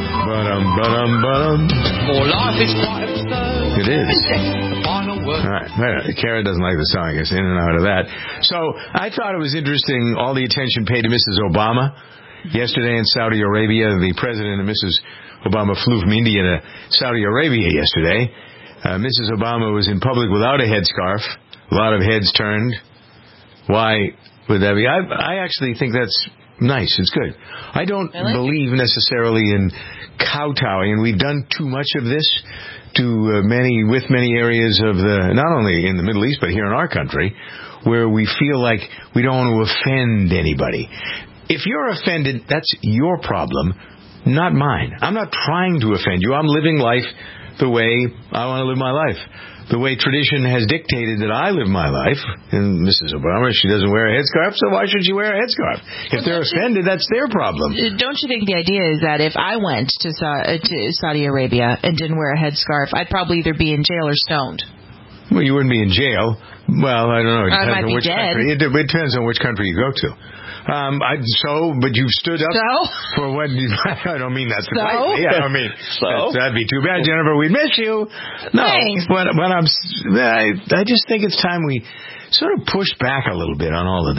F: For life is quite absurd.
B: It is. All right. Kara doesn't like the song, I guess, in and out of that. So I thought it was interesting, all the attention paid to Mrs. Obama. Yesterday in Saudi Arabia, the President and Mrs. Obama flew from India to Saudi Arabia yesterday. Mrs. Obama was in public without a headscarf. A lot of heads turned. Why would that be? I actually think that's nice. It's good. I don't believe necessarily in kowtowing, and we've done too much of this to many areas of not only in the Middle East, but here in our country, where we feel like we don't want to offend anybody. If you're offended, that's your problem, not mine. I'm not trying to offend you. I'm living life the way I want to live my life. The way tradition has dictated that I live my life. And Mrs. Obama, she doesn't wear a headscarf, so why should she wear a headscarf? If they're offended, that's their problem.
H: Don't you think the idea is that if I went to Saudi Arabia and didn't wear a headscarf, I'd probably either be in jail or stoned?
B: Well, you wouldn't be in jail. Well, I don't know. It depends
H: on which country.
B: It depends on which country you go to. But you've stood up for what? I don't mean that politely. I don't mean that'd be too bad, Jennifer. We'd miss you. No, I just think it's time we sort of push back a little bit on all of this.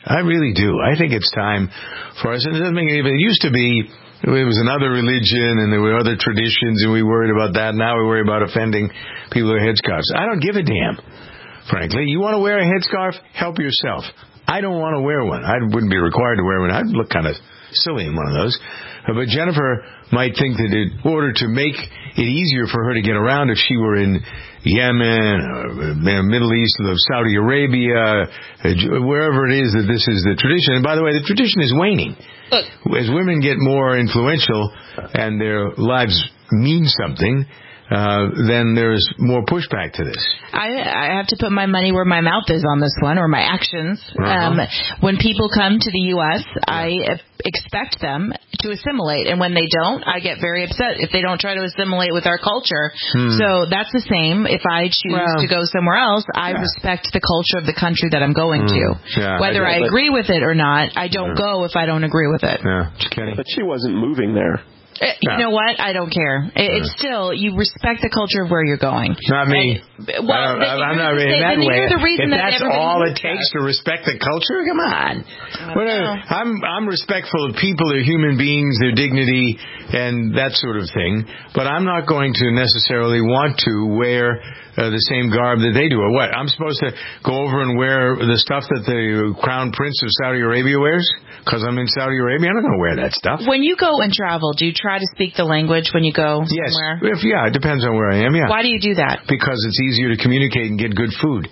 B: I really do. I think it's time for us. And it doesn't make any. It used to be. It was another religion, and there were other traditions, and we worried about that. Now we worry about offending people who wear headscarves. I don't give a damn, frankly. You want to wear a headscarf? Help yourself. I don't want to wear one. I wouldn't be required to wear one. I'd look kind of silly in one of those. But Jennifer might think that in order to make it easier for her to get around, if she were in Yemen, or Middle East, or Saudi Arabia, wherever it is that this is the tradition. And by the way, the tradition is waning. As women get more influential and their lives mean something, then there's more pushback to this.
H: I have to put my money where my mouth is on this one, or my actions. When people come to the U.S., I expect them to assimilate, and when they don't, I get very upset if they don't try to assimilate with our culture. So that's the same. If I choose to go somewhere else, I respect the culture of the country that I'm going to. Whether I agree with it or not, I don't go if I don't agree with it.
D: But she wasn't moving there.
H: You know what? I don't care. It's still, you respect the culture of where you're going.
B: Not me.
H: I'm
B: not in that way.
H: If
B: that's all it takes to respect the culture, come on. I'm respectful of people, their human beings, their dignity, and that sort of thing. But I'm not going to necessarily want to wear the same garb that they do. Or what? I'm supposed to go over and wear the stuff that the Crown Prince of Saudi Arabia wears? Because I'm in Saudi Arabia? I'm not going to wear that stuff.
H: When you go and travel, do you try to speak the language when you go somewhere?
B: Yes. It depends on where I am,
H: Why do you do that?
B: Because it's easier to communicate and get good food.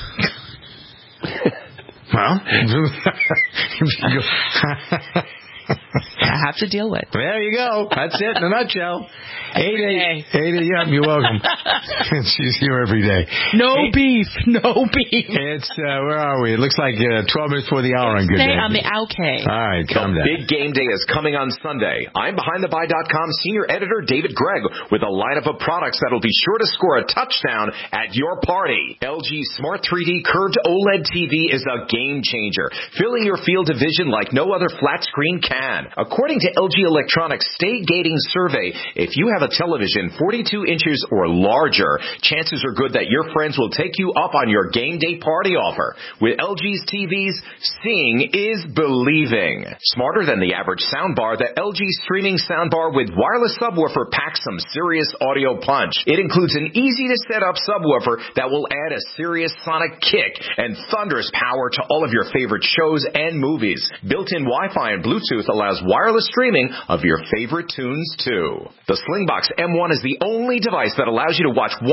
B: Well,
H: I have to deal with.
B: There you go. That's it in a nutshell. Ada, you're welcome. She's here every day.
H: No beef.
B: It's, where are we? It looks like 12 minutes before the hour on Good Day.
H: Stay on the okay.
B: All right, calm down.
I: Big game day is coming on Sunday. I'm BehindTheBuy.com senior editor David Gregg with a lineup of products that'll be sure to score a touchdown at your party. LG Smart 3D Curved OLED TV is a game changer, filling your field of vision like no other flat screen can. According to LG Electronics State Gating Survey, if you have a television 42 inches or larger, chances are good that your friends will take you up on your game day party offer. With LG's TVs, seeing is believing. Smarter than the average soundbar, the LG streaming soundbar with wireless subwoofer packs some serious audio punch. It includes an easy-to-set-up subwoofer that will add a serious sonic kick and thunderous power to all of your favorite shows and movies. Built-in Wi-Fi and Bluetooth allows wireless streaming of your favorite tunes, too. The Slingbox M1 is the only device that allows you to watch 100%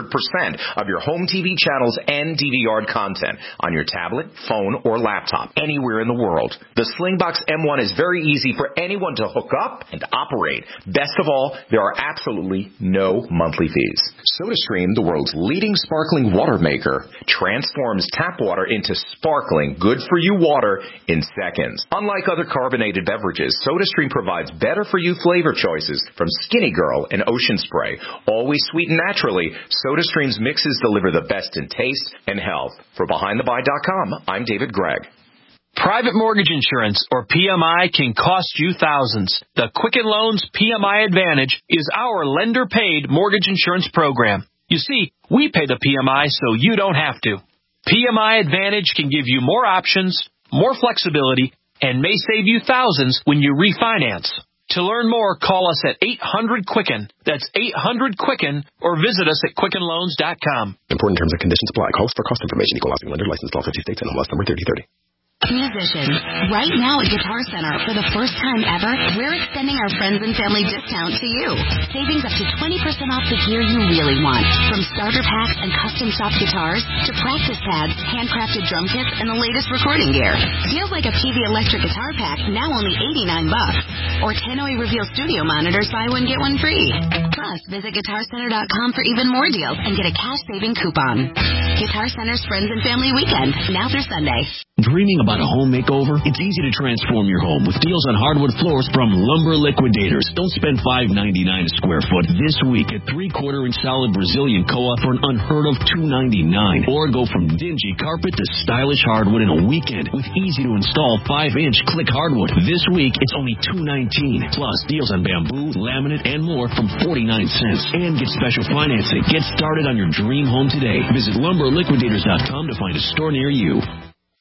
I: of your home TV channels and DVR content on your tablet, phone, or laptop anywhere in the world. The Slingbox M1 is very easy for anyone to hook up and operate. Best of all, there are absolutely no monthly fees. SodaStream, the world's leading sparkling water maker, transforms tap water into sparkling, good-for-you water in seconds. Unlike other carbonated beverages, SodaStream provides better-for-you flavor choices from Skinny Girl and Ocean Spray. Always sweetened naturally, SodaStream's mixes deliver the best in taste and health. For BehindTheBuy.com, I'm David Gregg.
J: Private mortgage insurance, or PMI, can cost you thousands. The Quicken Loans PMI Advantage is our lender-paid mortgage insurance program. You see, we pay the PMI so you don't have to. PMI Advantage can give you more options, more flexibility, and may save you thousands when you refinance. To learn more, call us at 800-QUICKEN. That's 800-QUICKEN, or visit us at QuickenLoans.com.
K: Important terms and conditions apply. Calls for cost information. Equal housing lender. Licensed all 50 states and MLS number 3030.
L: Musicians, right now at Guitar Center, for the first time ever, we're extending our friends and family discount to you. Savings up to 20% off the gear you really want. From starter packs and custom shop guitars to practice pads, handcrafted drum kits, and the latest recording gear. Deals like a PV electric guitar pack, now only $89. Or Tannoy Reveal studio monitors, buy one, get one free. Plus, visit GuitarCenter.com for even more deals and get a cash saving coupon. Guitar Center's Friends and Family Weekend, now through Sunday.
M: Dreaming about a home makeover? It's easy to transform your home with deals on hardwood floors from Lumber Liquidators. Don't spend $5.99 a square foot this week at 3/4-inch solid Brazilian Koa for an unheard of $2.99. Or go from dingy carpet to stylish hardwood in a weekend with easy-to-install 5-inch click hardwood. This week, it's only $2.19. Plus, deals on bamboo, laminate, and more from 49 cents. And get special financing. Get started on your dream home today. Visit LumberLiquidators.com to find a store near you.
S: As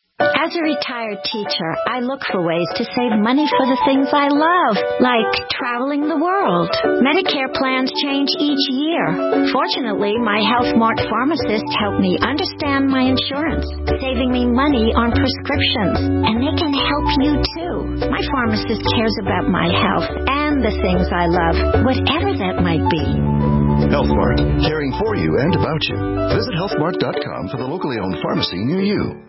N: As a retired teacher, I look for ways to save money for the things I love, like traveling the world. Medicare plans change each year. Fortunately, my HealthMart pharmacist helped me understand my insurance, saving me money on prescriptions. And they can help you too. My pharmacist cares about my health and the things I love, whatever that might be.
O: HealthMart, caring for you and about you. Visit healthmart.com for the locally owned pharmacy near you.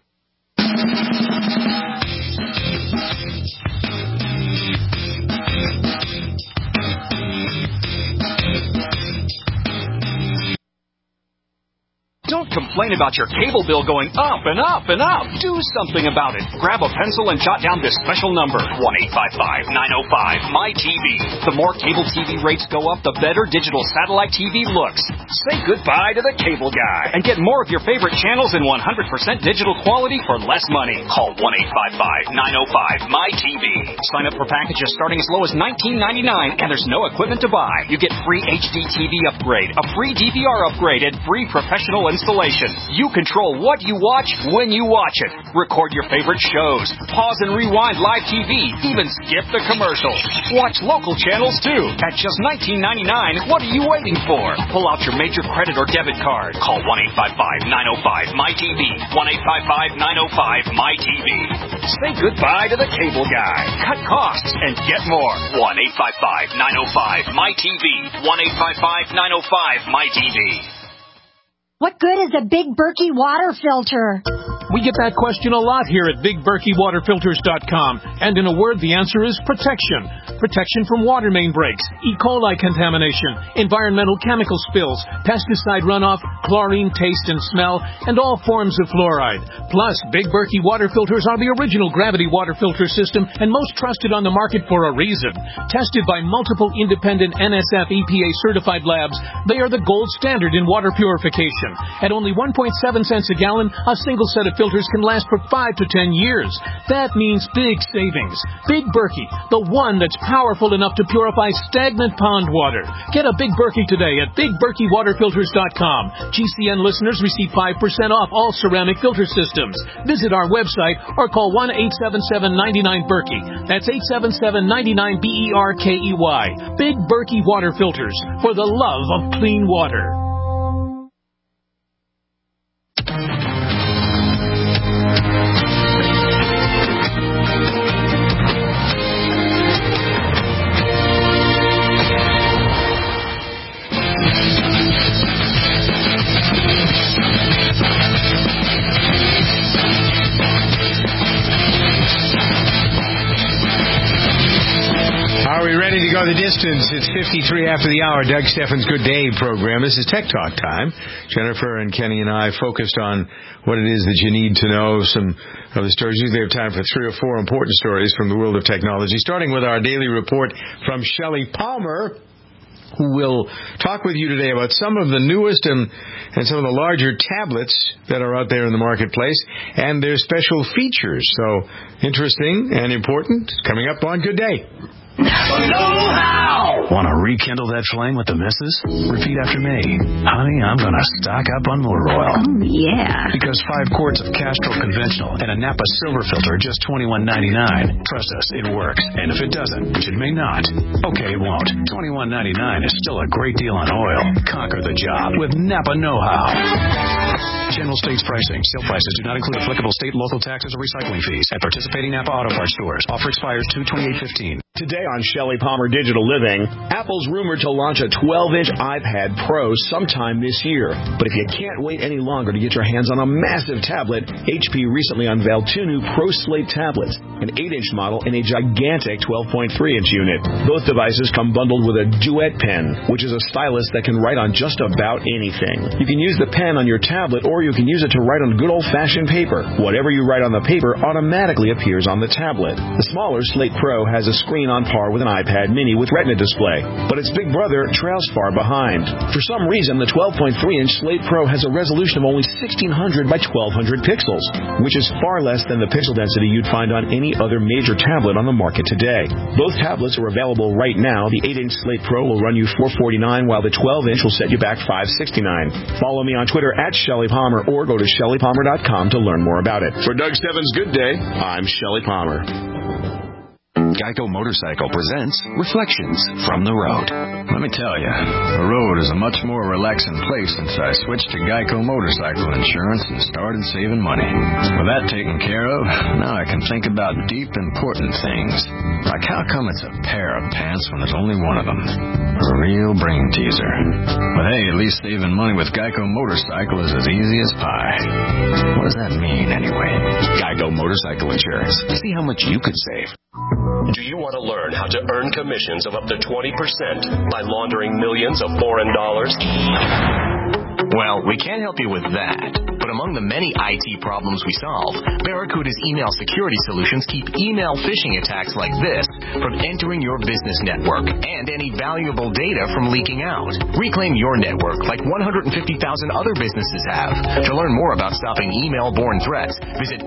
J: Don't complain about your cable bill going up and up and up. Do something about it. Grab a pencil and jot down this special number, 1-855-905-MY-TV. The more cable TV rates go up, the better digital satellite TV looks. Say goodbye to the cable guy and get more of your favorite channels in 100% digital quality for less money. Call 1-855-905-MY-TV. Sign up for packages starting as low as $19.99, and there's no equipment to buy. You get free HD TV upgrade, a free DVR upgrade, and free professional installation. You control what you watch when you watch it. Record your favorite shows. Pause and rewind live TV. Even skip the commercials. Watch local channels too. At just $19.99, what are you waiting for? Pull out your major credit or debit card. Call 1-855-905-MY-TV. 1-855-905-MY-TV. Say goodbye to the cable guy. Cut costs and get more. 1-855-905-MY-TV. 1-855-905-MY-TV.
P: What good is a Big Berkey water filter?
Q: We get that question a lot here at BigBerkeyWaterFilters.com. And in a word, the answer is protection. Protection from water main breaks, E. coli contamination, environmental chemical spills, pesticide runoff, chlorine taste and smell, and all forms of fluoride. Plus, Big Berkey water filters are the original gravity water filter system and most trusted on the market for a reason. Tested by multiple independent NSF EPA certified labs, they are the gold standard in water purification. At only 1.7 cents a gallon, a single set of filters can last for 5 to 10 years. That means big savings. Big Berkey, the one that's powerful enough to purify stagnant pond water. Get a Big Berkey today at BigBerkeyWaterFilters.com. GCN listeners receive 5% off all ceramic filter systems. Visit our website or call 1-877-99-BERKEY. That's 877-99-BERKEY. Big Berkey Water Filters, for the love of clean water.
B: Are we ready to go the distance? It's 53 after the hour. Doug Steffens' Good Day program. This is Tech Talk time. Jennifer and Kenny and I focused on what it is that you need to know. Some of the stories. Usually have time for 3 or 4 important stories from the world of technology, starting with our daily report from Shelley Palmer, who will talk with you today about some of the newest and some of the larger tablets that are out there in the marketplace and their special features. So interesting and important, coming up on Good Day.
T: Know-how! Want to rekindle that flame with the missus? Repeat after me. Honey, I'm going to stock up on motor oil.
P: Oh, yeah.
T: Because 5 quarts of Castrol Conventional and a Napa Silver Filter are just $21.99. Trust us, it works. And if it doesn't, which it may not, okay, it won't. $21.99 is still a great deal on oil. Conquer the job with Napa Know-how. General States pricing. Sale prices do not include applicable state, local taxes, or recycling fees at participating Napa Auto Parts stores. Offer expires 2/28/15.
Z: Today on Shelley Palmer Digital Living, Apple's rumored to launch a 12-inch iPad Pro sometime this year. But if you can't wait any longer to get your hands on a massive tablet, HP recently unveiled 2 new Pro Slate tablets, an 8-inch model and a gigantic 12.3-inch unit. Both devices come bundled with a Duet Pen, which is a stylus that can write on just about anything. You can use the pen on your tablet, or you can use it to write on good old-fashioned paper. Whatever you write on the paper automatically appears on the tablet. The smaller Slate Pro has a screen being on par with an iPad mini with Retina display, but its big brother trails far behind. For some reason, the 12.3-inch Slate Pro has a resolution of only 1600 by 1200 pixels, which is far less than the pixel density you'd find on any other major tablet on the market today. Both tablets are available right now. The 8-inch Slate Pro will run you $449, while the 12-inch will set you back $569. Follow me on Twitter at Shelley Palmer or go to ShelleyPalmer.com to learn more about it. For Doug Stebbins' Good Day, I'm Shelley Palmer.
A: Geico Motorcycle presents Reflections from the Road. Let me tell you, the road is a much more relaxing place since I switched to Geico Motorcycle Insurance and started saving money. With that taken care of, now I can think about deep, important things. Like how come it's a pair of pants when there's only one of them? A real brain teaser. But hey, at least saving money with Geico Motorcycle is as easy as pie. What does that mean, anyway?
M: Geico Motorcycle Insurance. See how much you could save.
R: Do you want to learn how to earn commissions of up to 20% by laundering millions of foreign dollars?
I: Well, we can't help you with that. But among the many IT problems we solve, Barracuda's email security solutions keep email phishing attacks like this from entering your business network and any valuable data from leaking out. Reclaim your network like 150,000 other businesses have. To learn more about stopping email-borne threats, visit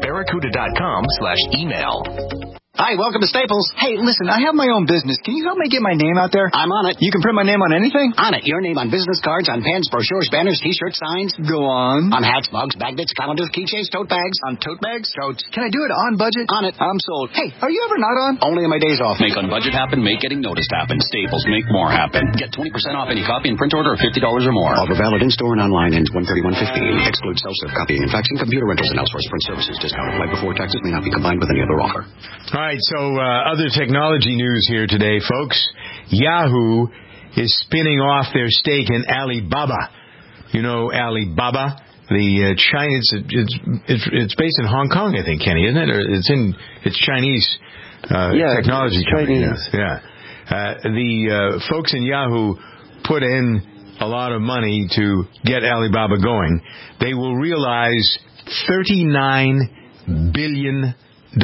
I: barracuda.com/email.
U: Hi, welcome to Staples. Hey, listen, I have my own business. Can you help me get my name out there? I'm on it. You can print my name on anything? On it. Your name on business cards, on pens, brochures, banners, T-shirts, signs. Go on. On hats, mugs, magnets, calendars, keychains, tote bags. On tote bags? Totes. Can I do it on budget? On it. I'm sold. Hey, are you ever not on? Only on my days off.
V: Make on budget happen. Make getting noticed happen. Staples. Make more happen. Get 20% off any copy and print order of $50 or more.
U: Offer valid in-store and online. Ends 1/31/15. Excludes self-serve copying and faxing, computer rentals, and outsourced print services. Discount applied before taxes may not be combined with any other offer.
B: All right, so other technology news here today, folks. Yahoo is spinning off their stake in Alibaba. You know Alibaba, the China. It's based in Hong Kong, I think, Kenny, isn't it? Or it's Chinese technology company.
D: Chinese.
B: Yeah. The folks in Yahoo put in a lot of money to get Alibaba going. They will realize $39 billion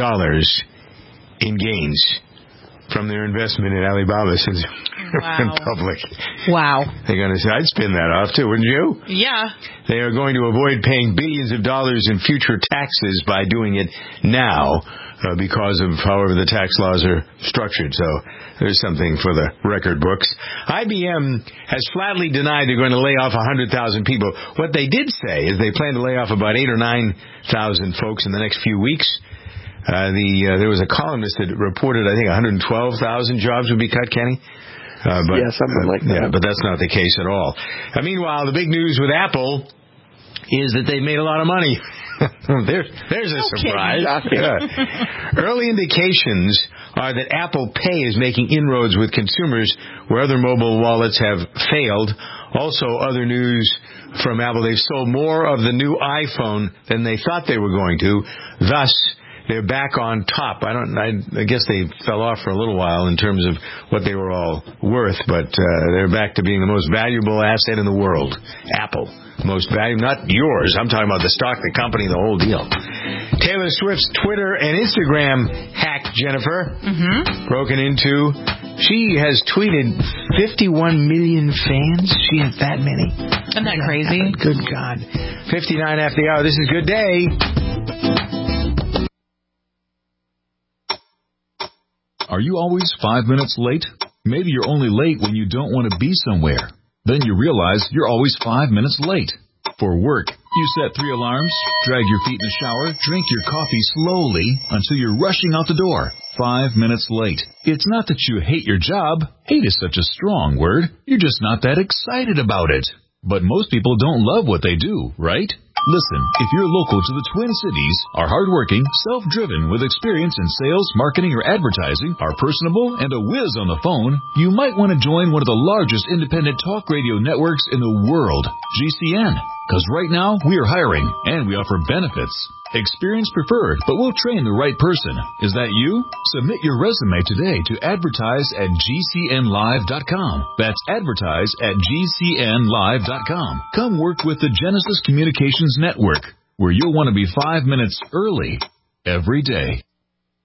B: in gains from their investment in Alibaba since it went public.
H: Wow.
B: They're going to say, I'd spin that off too, wouldn't you?
H: Yeah.
B: They are going to avoid paying billions of dollars in future taxes by doing it now because of however the tax laws are structured. So there's something for the record books. IBM has flatly denied they're going to lay off 100,000 people. What they did say is they plan to lay off about 8,000 or 9,000 folks in the next few weeks. There was a columnist that reported, I think, 112,000 jobs would be cut, Kenny?
D: Something like that.
B: Yeah, but that's not the case at all. Meanwhile, the big news with Apple is that they made a lot of money. There's a surprise. Yeah. Early indications are that Apple Pay is making inroads with consumers where other mobile wallets have failed. Also, other news from Apple, they've sold more of the new iPhone than they thought they were going to. Thus, they're back on top. I guess they fell off for a little while in terms of what they were all worth, but they're back to being the most valuable asset in the world. Apple. Most valuable, not yours. I'm talking about the stock, the company, the whole deal. Taylor Swift's Twitter and Instagram hacked, Jennifer. Broken into. She has tweeted 51 million fans. She has that many.
H: Isn't that crazy?
B: Good God. 59 after the hour. This is Good Day.
X: Are you always 5 minutes late? Maybe you're only late when you don't want to be somewhere. Then you realize you're always 5 minutes late. For work, you set 3 alarms, drag your feet in the shower, drink your coffee slowly until you're rushing out the door. 5 minutes late. It's not that you hate your job. Hate is such a strong word. You're just not that excited about it. But most people don't love what they do, right? Listen, if you're local to the Twin Cities, are hardworking, self-driven with experience in sales, marketing, or advertising, are personable, and a whiz on the phone, you might want to join one of the largest independent talk radio networks in the world, GCN. Because right now, we are hiring, and we offer benefits. Experience preferred, but we'll train the right person. Is that you? Submit your resume today to advertise@gcnlive.com. That's advertise@gcnlive.com. Come work with the Genesis Communications Network, where you'll want to be 5 minutes early every day.